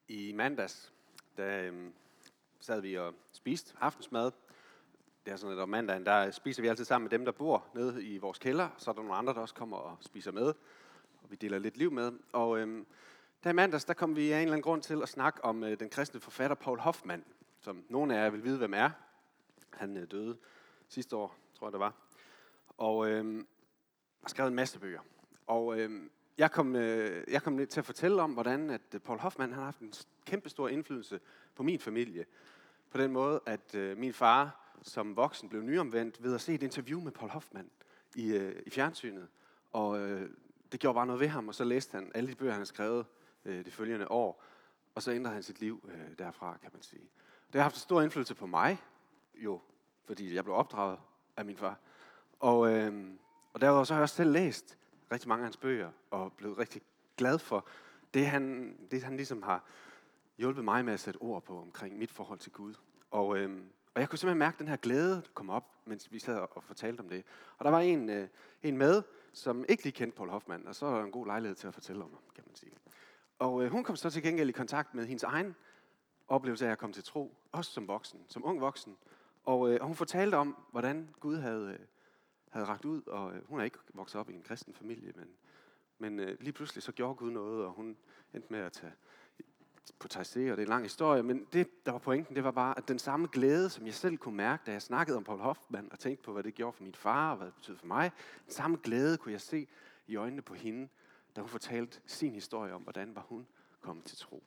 I mandags, der sad vi og spiste aftensmad. Det er sådan, at om mandagen, der spiser vi altid sammen med dem, der bor nede i vores kælder. Så er der nogle andre, der også kommer og spiser med. Og vi deler lidt liv med. Og der i mandags, der kom vi af en eller anden grund til at snakke om den kristne forfatter Paul Hoffmann, som nogle af jer vil vide, hvem er. Han døde sidste år, tror jeg det var. Og har skrevet en masse bøger. Og jeg kom lidt til at fortælle om, hvordan at Paul Hoffmann han har haft en kæmpe stor indflydelse på min familie. På den måde, at min far som voksen blev nyomvendt ved at se et interview med Paul Hoffmann i fjernsynet. Og det gjorde bare noget ved ham, og så læste han alle de bøger, han havde skrevet det følgende år. Og så ændrede han sit liv derfra, kan man sige. Det har haft en stor indflydelse på mig, jo, fordi jeg blev opdraget af min far. Og derudover så har jeg også selv læst rigtig mange af hans bøger, og blevet rigtig glad for det han ligesom har hjulpet mig med at sætte ord på omkring mit forhold til Gud. Og jeg kunne simpelthen mærke den her glæde, der kom op, mens vi sad og fortalte om det. Og der var en med, som ikke lige kendte Paul Hoffmann, og så var der en god lejlighed til at fortælle om ham, kan man sige. Og hun kom så til gengæld i kontakt med hendes egen oplevelse af at komme til tro, også som voksen, som ung voksen. Og hun fortalte om, hvordan Gud havde rakt ud, og hun er ikke vokset op i en kristen familie, men lige pludselig så gjorde Gud noget, og hun endte med at tage på Taizé, og det er en lang historie, men det, der var pointen, det var bare, at den samme glæde, som jeg selv kunne mærke, da jeg snakkede om Paul Hoffmann, og tænkte på, hvad det gjorde for min far, og hvad det betød for mig, den samme glæde kunne jeg se i øjnene på hende, da hun fortalte sin historie om, hvordan var hun kommet til tro.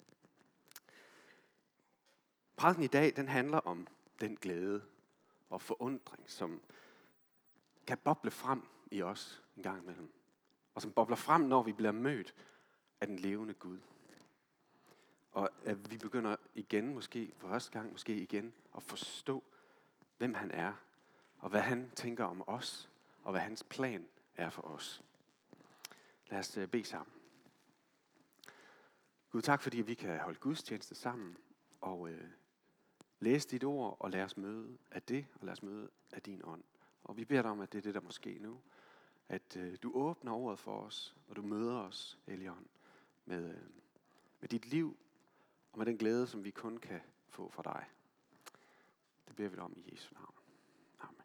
Prædiken i dag, den handler om den glæde og forundring, som kan boble frem i os en gang imellem. Og som bobler frem, når vi bliver mødt af den levende Gud. Og at vi begynder igen, måske for første gang, måske igen, at forstå, hvem han er, og hvad han tænker om os, og hvad hans plan er for os. Lad os bede sammen. Gud, tak fordi vi kan holde gudstjeneste sammen, og læse dit ord, og lade os møde af det, og lade os møde af din ånd. Og vi beder dig om, at det er det, der må ske nu. At du åbner ordet for os, og du møder os, Helligånd, med dit liv, og med den glæde, som vi kun kan få fra dig. Det beder vi dig om i Jesu navn. Amen.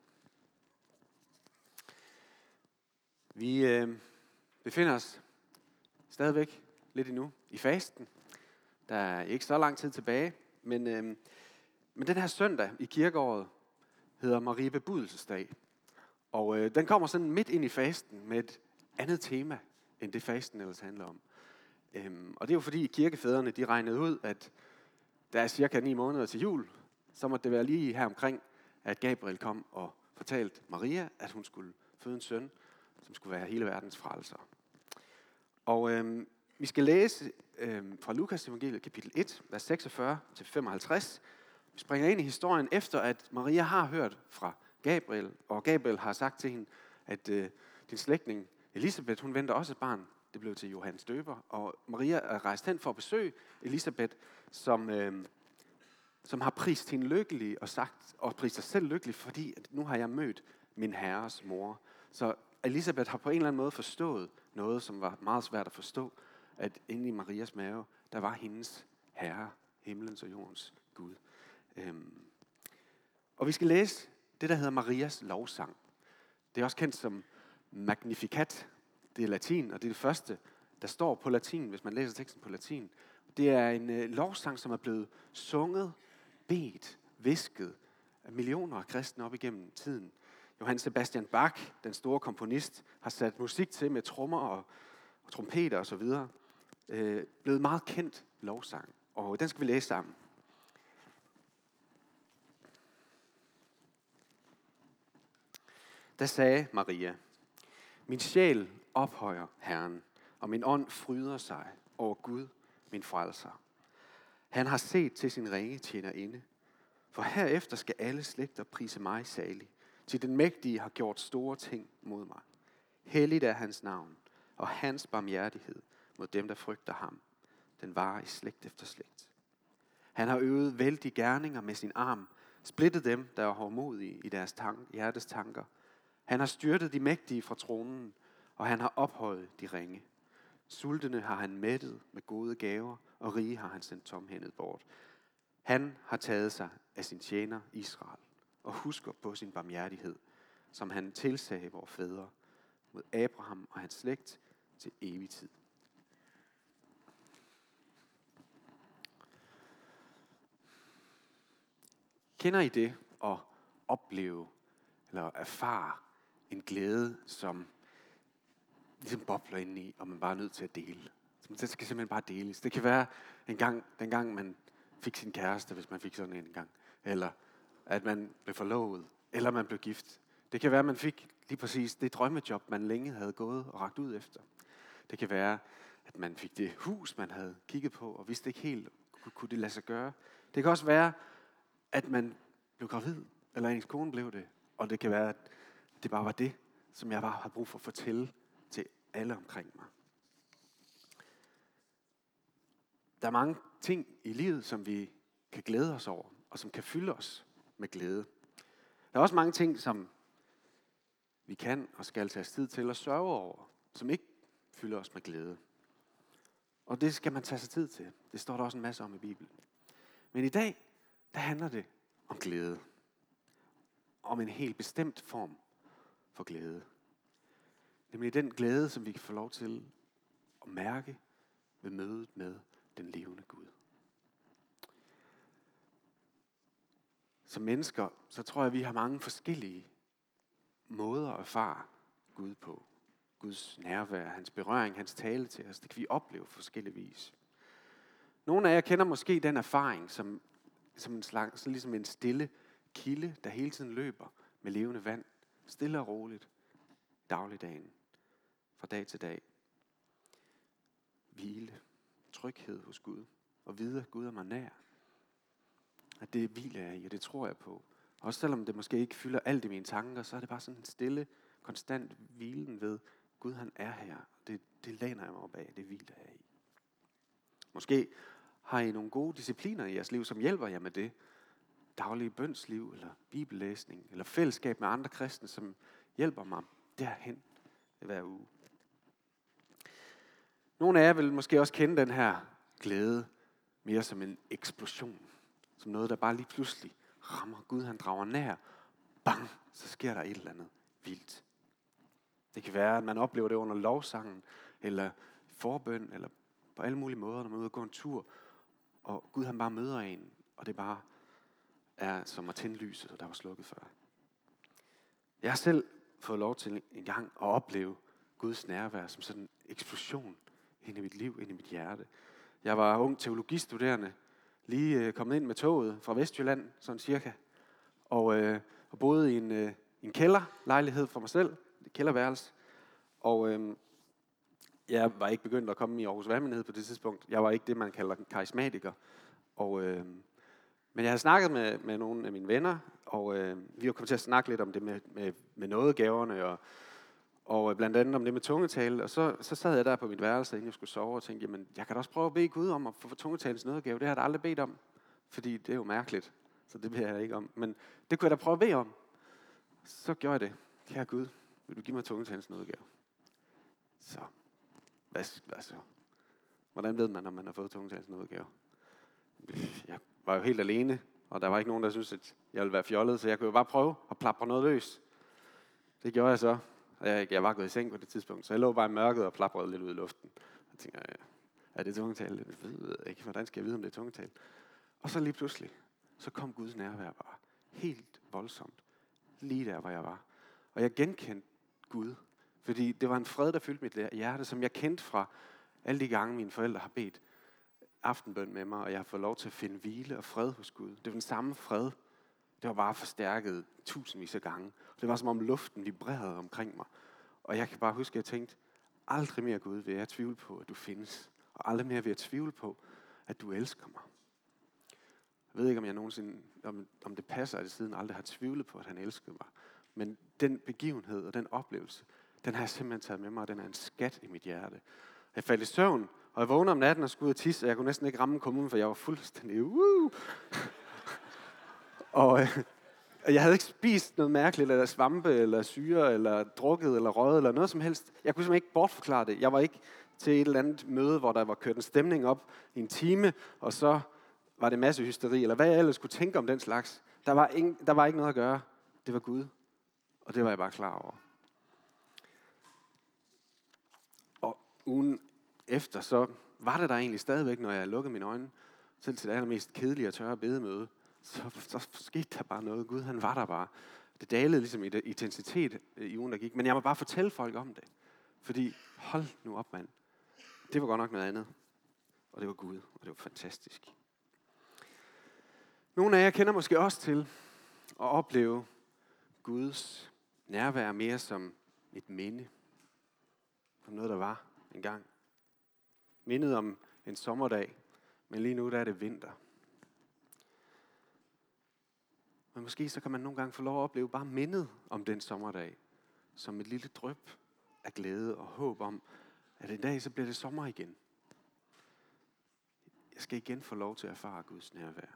Vi befinder os stadigvæk lidt endnu i fasten. Der er ikke så lang tid tilbage, men den her søndag i kirkeåret hedder Marie Bebudelsesdag. Og den kommer sådan midt ind i fasten med et andet tema, end det fasten ellers handler om. Og det er jo fordi kirkefædrene, de regnede ud, at der er cirka 9 måneder til jul, så måtte det være lige her omkring, at Gabriel kom og fortalte Maria, at hun skulle føde en søn, som skulle være hele verdens frelser. Og vi skal læse fra Lukas evangeliet kapitel 1, vers 46-55. Vi springer ind i historien efter, at Maria har hørt fra Gabriel, og Gabriel har sagt til hende, at din slægtning Elisabeth, hun venter også et barn. Det blev til Johannes Døber, og Maria er rejst hen for at besøge Elisabeth, som har prist hende lykkelig og prist sig selv lykkelig, fordi at nu har jeg mødt min herres mor. Så Elisabeth har på en eller anden måde forstået noget, som var meget svært at forstå, at inde i Marias mave, der var hendes herre, himlens og jordens Gud. Og vi skal læse det, der hedder Marias lovsang. Det er også kendt som Magnificat. Det er latin, og det er det første, der står på latin, hvis man læser teksten på latin. Det er en lovsang, som er blevet sunget, bedt, hvisket af millioner af kristne op igennem tiden. Johann Sebastian Bach, den store komponist, har sat musik til med trommer og trompeter og så videre. Blevet meget kendt lovsang, og den skal vi læse sammen. Da sagde Maria: min sjæl ophøjer Herren, og min ånd fryder sig over Gud, min frelser. Han har set til sin ringe tjenerinde, for herefter skal alle slægter prise mig salig, til den mægtige har gjort store ting mod mig. Helligt er hans navn, og hans barmhjertighed mod dem, der frygter ham. Den varer i slægt efter slægt. Han har øvet vældige gerninger med sin arm, splittet dem, der er hårdmodige i deres hjertes tanker. Han har styrtet de mægtige fra tronen, og han har ophøjet de ringe. Sultne har han mættet med gode gaver, og rige har han sendt tomhændet bort. Han har taget sig af sin tjener Israel, og husker på sin barmhjertighed, som han tilsagde vores fædre, mod Abraham og hans slægt til evig tid. Kender I det at opleve eller erfare en glæde, som ligesom bobler indeni, og man bare er nødt til at dele? Det skal simpelthen bare deles. Det kan være dengang man fik sin kæreste, hvis man fik sådan en gang, eller at man blev forlovet, eller man blev gift. Det kan være, at man fik lige præcis det drømmejob, man længe havde gået og rakt ud efter. Det kan være, at man fik det hus, man havde kigget på, og vidste ikke helt, kunne det lade sig gøre. Det kan også være, at man blev gravid, eller ens kone blev det. Og det kan være, at det bare var det, som jeg bare har brug for at fortælle til alle omkring mig. Der er mange ting i livet, som vi kan glæde os over, og som kan fylde os med glæde. Der er også mange ting, som vi kan og skal tage os tid til at sørge over, som ikke fylder os med glæde. Og det skal man tage sig tid til. Det står der også en masse om i Bibelen. Men i dag, der handler det om glæde. Om en helt bestemt form for glæde. Nemlig den glæde, som vi kan få lov til at mærke ved mødet med den levende Gud. Som mennesker, så tror jeg, at vi har mange forskellige måder at erfare Gud på. Guds nærvær, hans berøring, hans tale til os, det kan vi opleve på forskellige vis. Nogle af jer kender måske den erfaring som en slags, ligesom en stille kilde, der hele tiden løber med levende vand, stille og roligt, dagligdagen, fra dag til dag. Hvile, tryghed hos Gud, og vide, at Gud er mig nær. At det hviler jeg i, og det tror jeg på. Også selvom det måske ikke fylder alt i mine tanker, så er det bare sådan en stille, konstant hvilen ved, Gud han er her. Det læner jeg mig op af, det hviler jeg i. Måske har I nogle gode discipliner i jeres liv, som hjælper jer med det. Daglige bønsliv, eller bibellæsning, eller fællesskab med andre kristne, som hjælper mig derhen hver uge. Nogle af jer vil måske også kende den her glæde mere som en eksplosion. Som noget, der bare lige pludselig rammer. Gud han drager nær. Bang! Så sker der et eller andet vildt. Det kan være, at man oplever det under lovsangen, eller forbøn, eller på alle mulige måder, når man er ude og gå en tur, og Gud han bare møder en, og det bare er som at tænde lyset, der var slukket før. Jeg har selv fået lov til en gang at opleve Guds nærvær som sådan en eksplosion ind i mit liv, ind i mit hjerte. Jeg var ung teologistuderende, lige kommet ind med toget fra Vestjylland, sådan cirka, og boede i en kælderlejlighed for mig selv, et kælderværelse, og jeg var ikke begyndt at komme i Aarhus Valgmenighed på det tidspunkt. Jeg var ikke det, man kalder karismatiker, men jeg havde snakket med nogle af mine venner, og vi var kommet til at snakke lidt om det med nådegaverne, og blandt andet om det med tungetale. Og så sad jeg der på mit værelse, inden jeg skulle sove, og tænkte, jamen, jeg kan da også prøve at bede Gud om at få tungetalens nådegave. Det har jeg da aldrig bedt om, fordi det er jo mærkeligt, så det beder jeg ikke om. Men det kunne jeg da prøve at bede om. Så gjorde jeg det. Kære Gud, vil du give mig tungetalens nådegave? Så, hvad så? Hvordan ved man, når man har fået tungetalens nådegave? Jeg var jo helt alene, og der var ikke nogen, der syntes, at jeg ville være fjollet, så jeg kunne jo bare prøve at plapre noget løs. Det gjorde jeg så. Jeg var gået i seng på det tidspunkt, så jeg lå bare i mørket og plaprede lidt ud i luften. Jeg tænkte, er det tungetale? Jeg ved ikke, hvordan skal jeg vide, om det er tungetale? Og så lige pludselig, så kom Guds nærvær bare helt voldsomt, lige der, hvor jeg var. Og jeg genkendte Gud, fordi det var en fred, der fyldte mit hjerte, som jeg kendte fra alle de gange, mine forældre har bedt aftenbøn med mig, og jeg har fået lov til at finde hvile og fred hos Gud. Det var den samme fred. Det var bare forstærket tusindvis af gange. Det var som om luften vibrerede omkring mig. Og jeg kan bare huske, at jeg tænkte, aldrig mere Gud vil jeg tvivle på, at du findes. Og aldrig mere vil jeg tvivle på, at du elsker mig. Jeg ved ikke, om jeg nogensinde, om det passer, at jeg siden aldrig har tvivlet på, at han elskede mig. Men den begivenhed og den oplevelse, den har jeg simpelthen taget med mig, og den er en skat i mit hjerte. Jeg faldt i søvn, og jeg vågnede om natten og skulle ud og tisse, og jeg kunne næsten ikke ramme kommunen, for jeg var fuldstændig Og jeg havde ikke spist noget mærkeligt, eller svampe, eller syre, eller drukket, eller røget, eller noget som helst. Jeg kunne simpelthen ikke bortforklare det. Jeg var ikke til et eller andet møde, hvor der var kørt en stemning op i en time, og så var det masse hysteri, eller hvad jeg ellers skulle tænke om den slags. Der var ikke noget at gøre. Det var Gud, og det var jeg bare klar over. Og ugen efter, så var det der egentlig stadigvæk, når jeg lukkede mine øjne, selv til det allermest kedelige og tørre bedemøde, så skete der bare noget. Gud, han var der bare. Det dalede ligesom i intensitet i ugen, der gik. Men jeg må bare fortælle folk om det. Fordi, hold nu op, mand. Det var godt nok noget andet. Og det var Gud, og det var fantastisk. Nogle af jer kender måske også til at opleve Guds nærvær mere som et minde. Som noget, der var engang. Mindet om en sommerdag, men lige nu der er det vinter. Men måske så kan man nogle gange få lov at opleve bare mindet om den sommerdag, som et lille dryp af glæde og håb om, at en dag så bliver det sommer igen. Jeg skal igen få lov til at erfare Guds nærvær.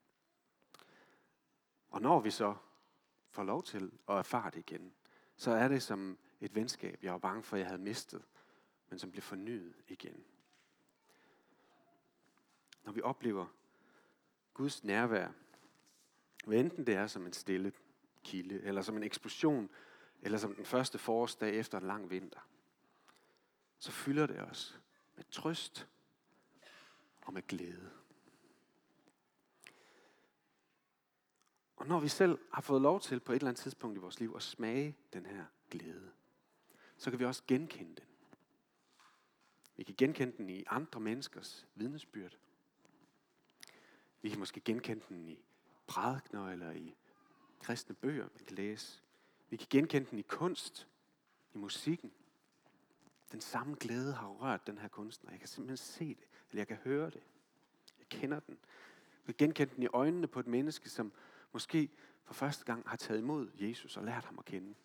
Og når vi så får lov til at erfare det igen, så er det som et venskab, jeg var bange for, jeg havde mistet, men som bliver fornyet igen. Når vi oplever Guds nærvær, hvad enten det er som en stille kilde, eller som en eksplosion, eller som den første forårsdag efter en lang vinter, så fylder det os med trøst og med glæde. Og når vi selv har fået lov til på et eller andet tidspunkt i vores liv at smage den her glæde, så kan vi også genkende den. Vi kan genkende den i andre menneskers vidnesbyrd. Vi kan måske genkende den i prædikener eller i kristne bøger, vi kan læse. Vi kan genkende den i kunst, i musikken. Den samme glæde har rørt den her kunstner. Jeg kan simpelthen se det, eller jeg kan høre det. Jeg kender den. Vi kan genkende den i øjnene på et menneske, som måske for første gang har taget imod Jesus og lært ham at kende.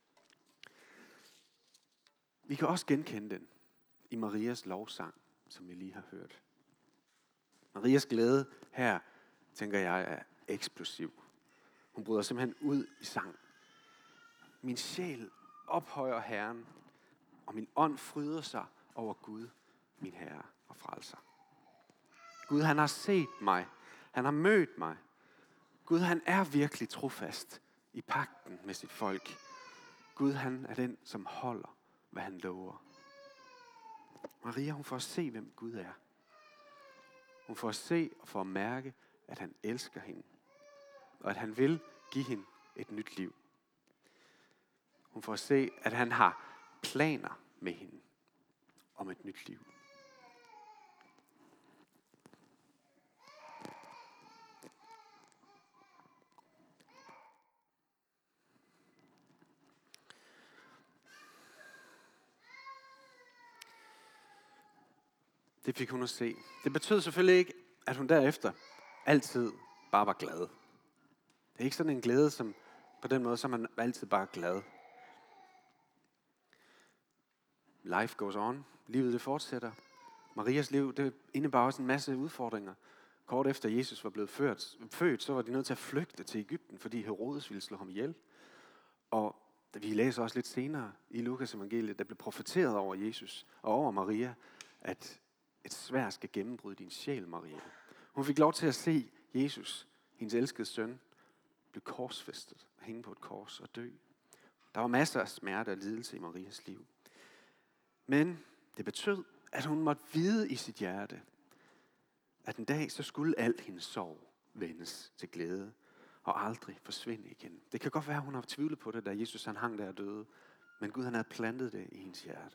Vi kan også genkende den i Marias lovsang, som vi lige har hørt. Marias glæde her, tænker jeg, er eksplosiv. Hun bryder simpelthen ud i sang. Min sjæl ophøjer Herren, og min ånd fryder sig over Gud, min Herre og Frelser. Gud, han har set mig. Han har mødt mig. Gud, han er virkelig trofast i pagten med sit folk. Gud, han er den, som holder, hvad han lover. Maria, hun får at se, hvem Gud er. Hun får at se og får at mærke, at han elsker hende. Og at han vil give hende et nyt liv. Hun får at se, at han har planer med hende om et nyt liv. Det fik hun at se. Det betød selvfølgelig ikke, at hun derefter altid bare var glad. Det er ikke sådan en glæde, som på den måde, så er man altid bare glad. Life goes on. Livet det fortsætter. Marias liv, det indebar også en masse udfordringer. Kort efter Jesus var blevet født, så var de nødt til at flygte til Egypten, fordi Herodes ville slå ham ihjel. Og vi læser også lidt senere i Lukas evangeliet, der blev profeteret over Jesus og over Maria, at et sværd skal gennembryde din sjæl, Maria. Hun fik lov til at se Jesus, hendes elskede søn, blive korsfæstet, hænge på et kors og dø. Der var masser af smerte og lidelse i Marias liv. Men det betød, at hun måtte vide i sit hjerte, at en dag så skulle alt hendes sorg vendes til glæde og aldrig forsvinde igen. Det kan godt være, at hun har tvivlet på det, da Jesus han hang der og døde, men Gud han havde plantet det i hendes hjerte.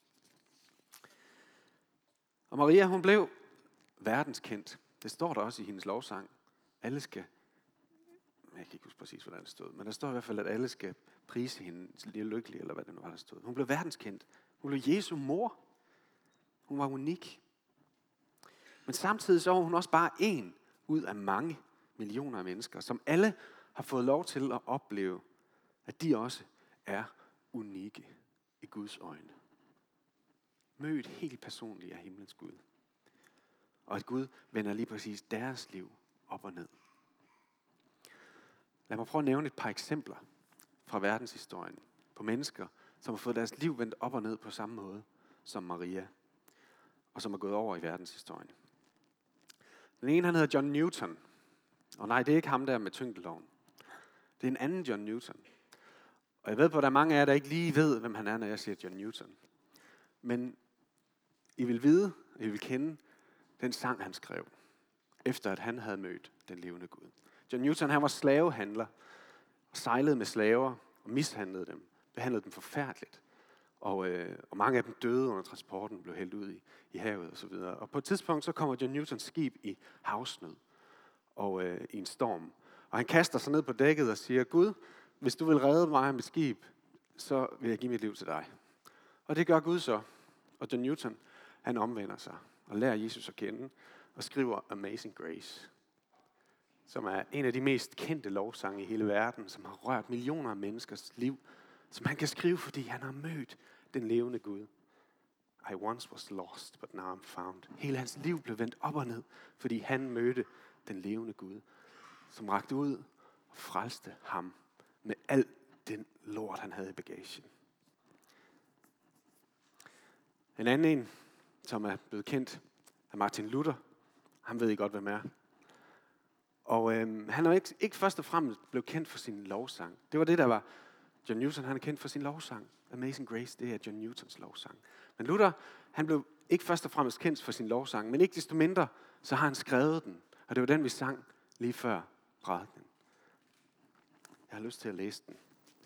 Og Maria, hun blev verdenskendt. Det står der også i hendes lovsang. Alle skal, jeg kan ikke huske præcis, hvordan det stod, men der står i hvert fald, at alle skal prise hende lykkelig, eller hvad det nu var, der stod. Hun blev verdenskendt. Hun blev Jesu mor. Hun var unik. Men samtidig så var hun også bare en ud af mange millioner af mennesker, som alle har fået lov til at opleve, at de også er unikke i Guds øjne. Mødt helt personligt af himlens Gud. Og at Gud vender lige præcis deres liv op og ned. Lad mig prøve at nævne et par eksempler fra verdenshistorien på mennesker, som har fået deres liv vendt op og ned på samme måde som Maria. og som er gået over i verdenshistorien. Den ene, han hedder John Newton. Og nej, det er ikke ham der med tyngdeloven. Det er en anden John Newton. Og jeg ved på, at der er mange af jer, der ikke lige ved, hvem han er, når jeg siger John Newton. Men I vil vide, og I vil kende den sang, han skrev, efter at han havde mødt den levende Gud. John Newton, han var slavehandler, og sejlede med slaver, og mishandlede dem, behandlede dem forfærdeligt. Og mange af dem døde under transporten, blev hældt ud i havet osv. Og på et tidspunkt, så kommer John Newtons skib i havsnød, og i en storm. Og han kaster sig ned på dækket og siger, Gud, hvis du vil redde mig og mit skib, så vil jeg give mit liv til dig. Og det gør Gud så. Og John Newton, han omvender sig og lærer Jesus at kende og skriver Amazing Grace, som er en af de mest kendte lovsange i hele verden, som har rørt millioner af menneskers liv, som han kan skrive, fordi han har mødt den levende Gud. I once was lost, but now I'm found. Hele hans liv blev vendt op og ned, fordi han mødte den levende Gud, som rakte ud og frelste ham med al den lort, han havde i bagagen. En anden en, som er blevet kendt, er Martin Luther. Han ved I godt, hvem er. Og han er ikke først og fremmest blevet kendt for sin lovsang. Det var det, der var John Newton, han er kendt for sin lovsang. Amazing Grace, det er John Newtons lovsang. Men Luther, han blev ikke først og fremmest kendt for sin lovsang, men ikke desto mindre, så har han skrevet den. Og det var den, vi sang lige før prædikenen. Jeg har lyst til at læse den.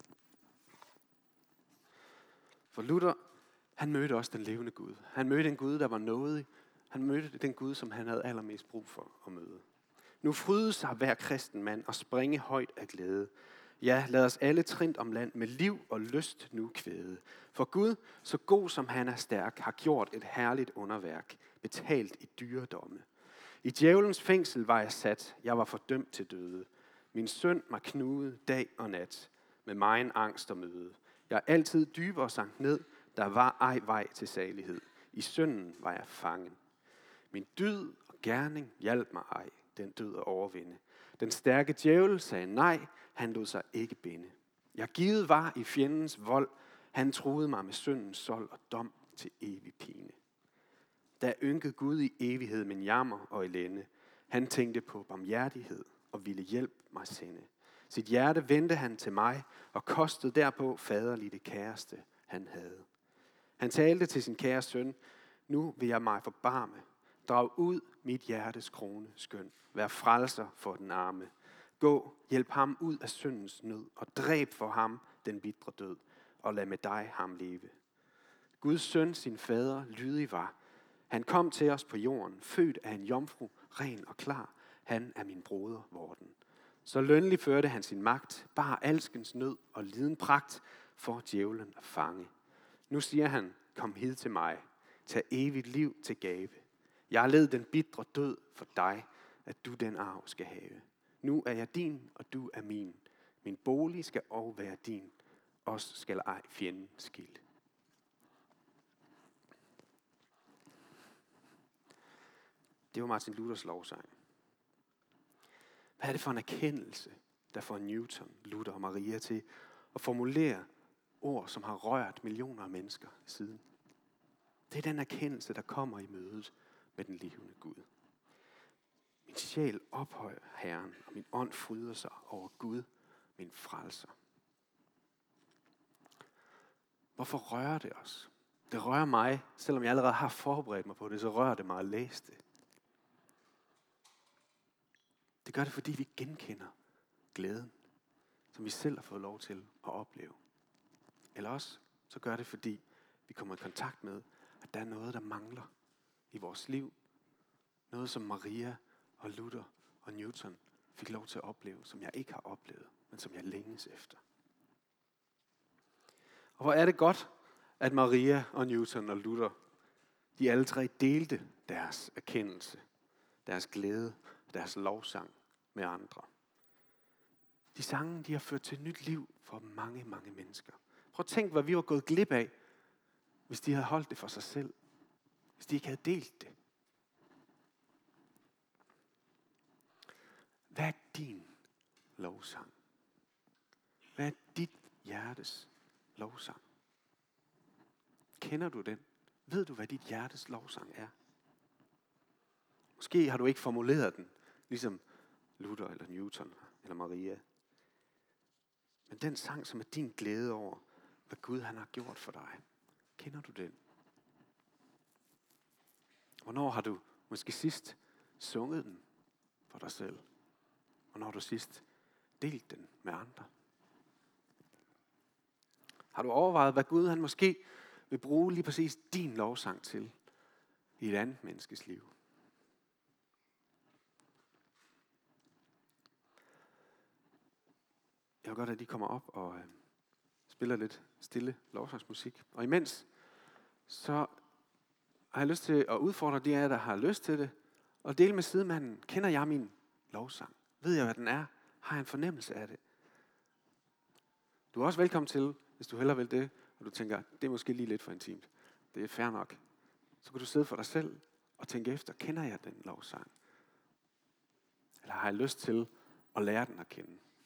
For Luther, han mødte også den levende Gud. Han mødte en Gud, der var nådig. Han mødte den Gud, som han havde allermest brug for at møde. Nu fryde sig hver kristen mand og springe højt af glæde. Ja, lad os alle trint om land med liv og lyst nu kvæde. For Gud, så god som han er stærk, har gjort et herligt underværk, betalt i dyredomme. I djævelens fængsel var jeg sat, jeg var fordømt til døde. Min synd mig knude dag og nat, med megen angst og møde. Jeg altid dybere sank ned, der var ej vej til salighed. I synden var jeg fangen. Min dyd og gerning hjalp mig ej, den død at overvinde. Den stærke djævel sagde nej, han lod sig ikke binde. Jeg givet var i fjendens vold, han truede mig med syndens sold og dom til evig pine. Da ynkede Gud i evighed min jammer og elende. Han tænkte på barmhjertighed og ville hjælpe mig sende. Sit hjerte vendte han til mig og kostede derpå faderligt det kæreste han havde. Han talte til sin kære søn, nu vil jeg mig forbarme. Drag ud mit hjertes krone skøn. Vær frelser for den arme. Gå, hjælp ham ud af syndens nød, og dræb for ham den bitre død, og lad med dig ham leve. Guds søn, sin fader, lydig var. Han kom til os på jorden, født af en jomfru, ren og klar. Han er min broder, vorten. Så lønlig førte han sin magt, bar alskens nød og liden pragt, for djævlen at fange. Nu siger han, kom hid til mig, tag evigt liv til gave. Jeg har led den bitre død for dig, at du den arv skal have. Nu er jeg din, og du er min. Min bolig skal også være din. Os skal ej fjenden skille. Det var Martin Luthers lovsang. Hvad er det for en erkendelse, der får Newton, Luther og Maria til at formulere ord, som har rørt millioner af mennesker siden? Det er den erkendelse, der kommer i mødet med den levende Gud. Min sjæl ophøjer Herren, og min ånd fryder sig over Gud, min frelser. Hvorfor rører det os? Det rører mig, selvom jeg allerede har forberedt mig på det, så rører det mig at læse det. Det gør det, fordi vi genkender glæden, som vi selv har fået lov til at opleve. Eller også, så gør det, fordi vi kommer i kontakt med, at der er noget, der mangler i vores liv. Noget, som Maria og Luther og Newton fik lov til at opleve, som jeg ikke har oplevet, men som jeg længes efter. Og hvor er det godt, at Maria og Newton og Luther, de alle tre delte deres erkendelse, deres glæde, deres lovsang med andre. De sange, de har ført til et nyt liv for mange, mange mennesker. Prøv at tænk, hvad vi var gået glip af, hvis de havde holdt det for sig selv. Hvis de ikke havde delt det. Hvad er din lovsang? Hvad er dit hjertes lovsang? Kender du den? Ved du, hvad dit hjertes lovsang er? Måske har du ikke formuleret den, ligesom Luther eller Newton eller Maria. Men den sang, som er din glæde over, hvad Gud han har gjort for dig, kender du den? Hvornår har du måske sidst sunget den for dig selv? Hvornår har du sidst delt den med andre? Har du overvejet, hvad Gud han måske vil bruge lige præcis din lovsang til i et andet menneskes liv? Jeg vil godt, at de kommer op og spiller lidt stille lovsangsmusik. Og imens, så har jeg lyst til at udfordre de af jer, der har lyst til det, og dele med sidemanden. Kender jeg min lovsang? Ved jeg, hvad den er? Har jeg en fornemmelse af det? Du er også velkommen til, hvis du hellere vil det, og du tænker, det er måske lige lidt for intimt. Det er fair nok. Så kan du sidde for dig selv og tænke efter, kender jeg den lovsang? Eller har jeg lyst til at lære den at kende?